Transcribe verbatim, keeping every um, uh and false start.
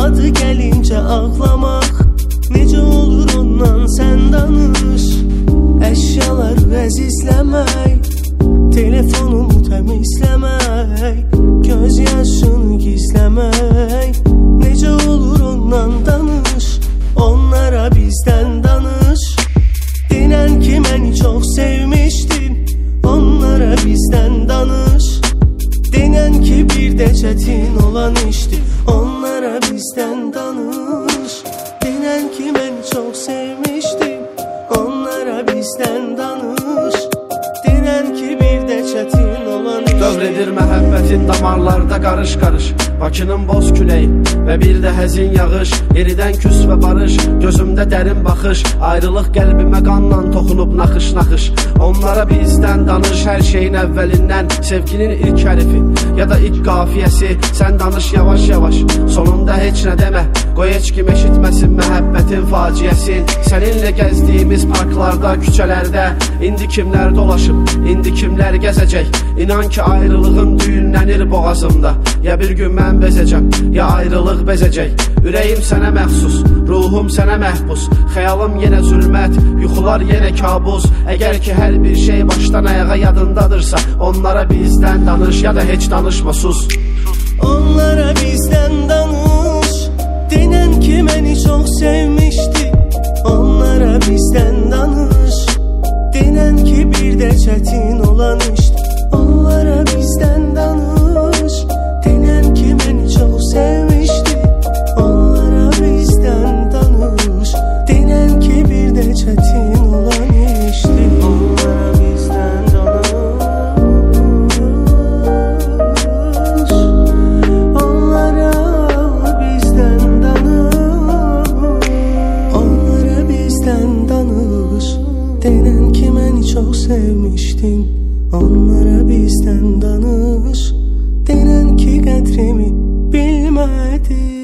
adı gəlincə ağlamaq. Necə olur ondan sən danış. Əşyaları əzizləmək, telefonumu təmizləmək, göz yaşını gizləmək. Necə olur ondan danış, onlara bizdən danış. Denən ki məni çox sevmişdin, onlara bizdən danış. Denən ki bir də çətin olan işdir, onlara bizdən danış. Denən ki məni çox sevmişdin, onlara bizdən danış. Denən ki bir də çətin olan işdir. Dövr edir məhəbbətin damarlarda qarış-qarış, Bakının boz küləyi və bir də həzin yağış. Yeridən küs və barış, gözümdə dərin baxış. Ayrılıq qəlbimə qanla toxunub naxış-naxış. Onlara bizdən danış, hər şeyin əvvəlindən. Sevginin ilk hərifi ya da ilk qafiyəsi. Sən danış yavaş-yavaş, sonunda heç nə demə. Qoy heç kim eşitməsin məhəbbətin faciəsin. Səninlə gəzdiyimiz parklarda, küçələrdə İndi kimlər dolaşıb, indi kimlər gəzəcək. İnan ki ayrılığım düyünlənir boğazımda. Ya bir gün mən bezəcəm, ya ayrılıq bezəcək. Ürəyim sənə məxsus, ruhum sənə məhbus. Xəyalım yenə zülmət, yuxular yenə kabus. Əgər ki hər bir şey başdan ayağa yadındadırsa, onlara bizdən danış ya da heç danışma, sus. Onlara bizdən danış. Denən ki məni çox sevmişdi, onlara bizdən danış. Denən ki bir də çətin olan işdir, onlara bizdən danış. Denən ki məni çox sevmişdi, onlara bizdən danış. Denən ki bir də çətin olan işdir, onlara bizdən danış. Onlara bizdən danış. Onlara bizdən danış. Denən ki məni çox sevmişdin, onlara bizdən danış. Denən ki qədrimi bilmədin.